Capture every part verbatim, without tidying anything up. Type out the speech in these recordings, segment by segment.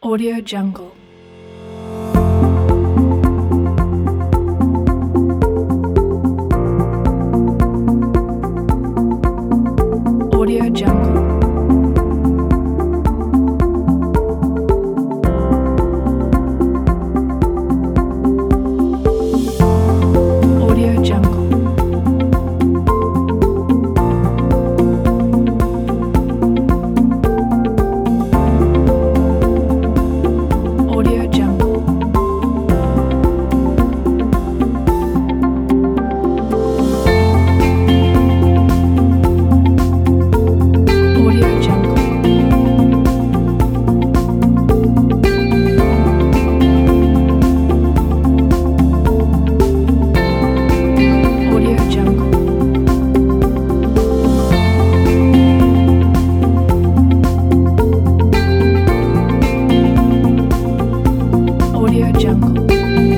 Audio Jungle. Audio Jungle. Audio Jungle. Audio Jungle. Audio Jungle. Audio Jungle. Audio Jungle.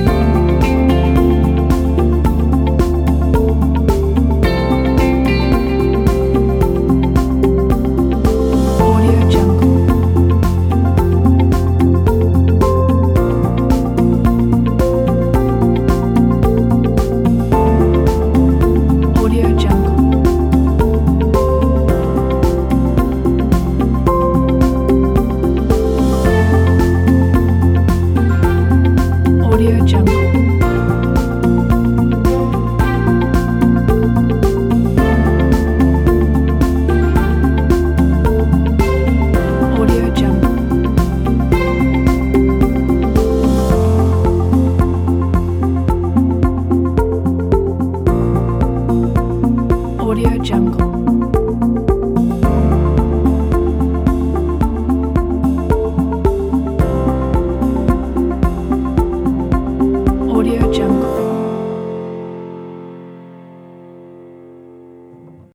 Audio Jungle. Audio Jungle. Audio Jungle. Audio Jungle. Audio Jungle. Audio Jungle.